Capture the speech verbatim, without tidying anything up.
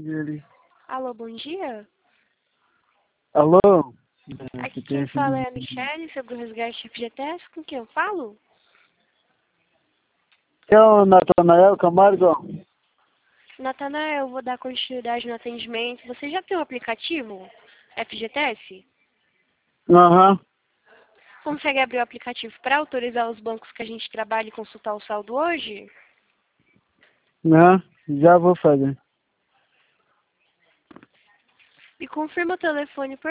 dele. Alô, bom dia. Alô? Aqui quem fala é a Michelle, sobre o resgate F G T S. Com quem eu falo? É o Natanael Camargo? Natanael, eu vou dar continuidade no atendimento. Você já tem o aplicativo F G T S? Aham. Consegue abrir o aplicativo para autorizar os bancos que a gente trabalha e consultar o saldo hoje? Não, já vou fazer. Me confirma o telefone, por